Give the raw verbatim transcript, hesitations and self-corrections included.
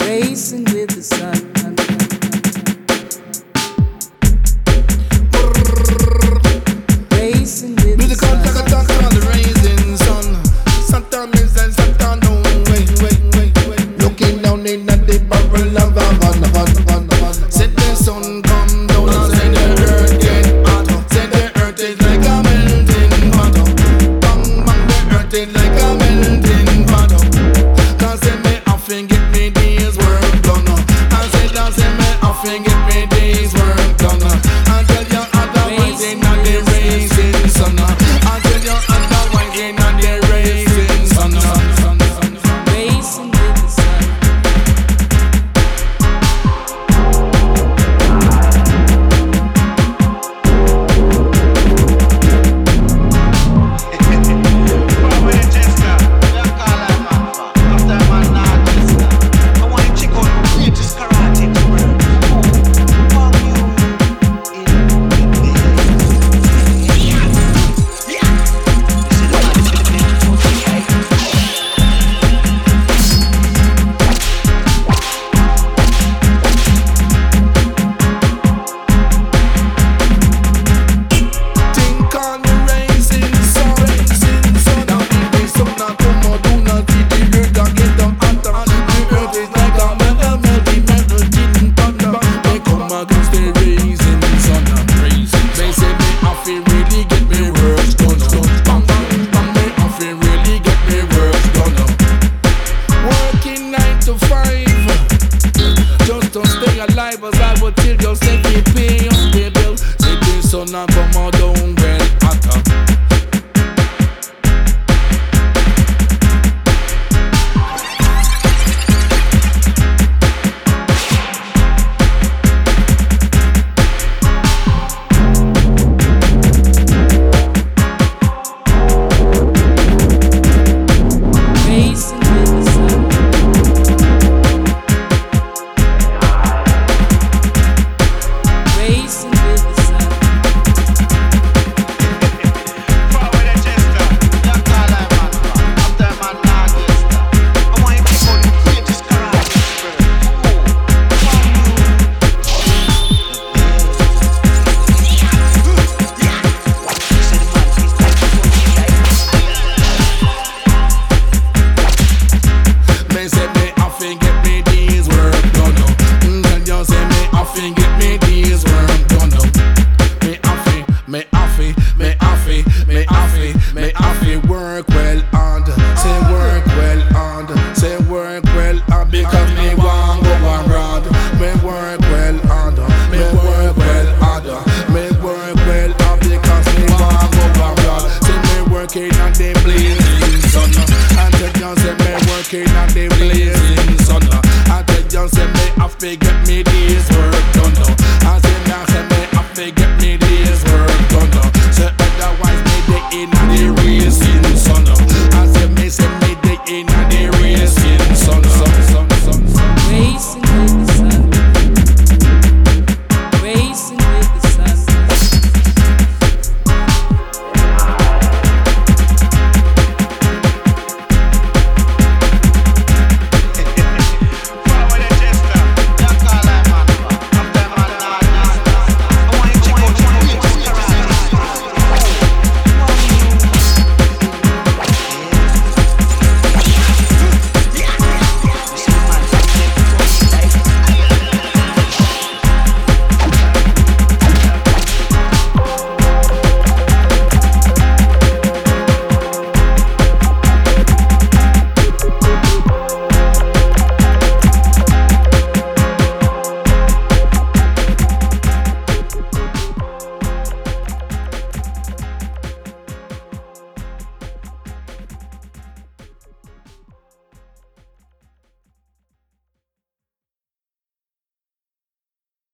racing with the sun. Racing with the sun. Music like a duck on the rising sun. Saturn is and Saturn down. Wait, wait, wait, wait. Looking down in the barrel of a gun, gun, gun, gun. Said the sun come down and say the earth get hot. Said the earth is like a melting pot. Bang, bang, the earth is like a melting pot. Cause say me often get me day's work done. I said I say me often get me day's work done. I tell you otherwise they not the racing sun. I tell you otherwise they not the racing sun. Racing with the sun. Think on the rising sun, rising sun. Now if the sun a come out, do not see the earth a get down hotter. And the earth is like a metal, melting, melting thunder. They come against the rising sun. They say me have to really get me work done. Bang, bang, bang, me have to really get me work done. Working nine to five, just to stay alive. As I would tell you, say we pay your bill. Say the sun a come out down well hotter. Racing with the sun. Racing with the sun. Me say me have to get me day's work done. Mm, Tell you say me have to get me day's work done. Me have to, me have to, me have to, me have to, me have to work well hard. Say work well hard, say work well hard because me want go abroad. Me work well hard, me work well hard, me work well hard because me want go abroad. Say me working on the blazing sun. I tell you say me working on the blazing sun. I tell you say me have to get me day's work done. I say me say me have to get me day's work done. Say otherwise me dey in the racing sun.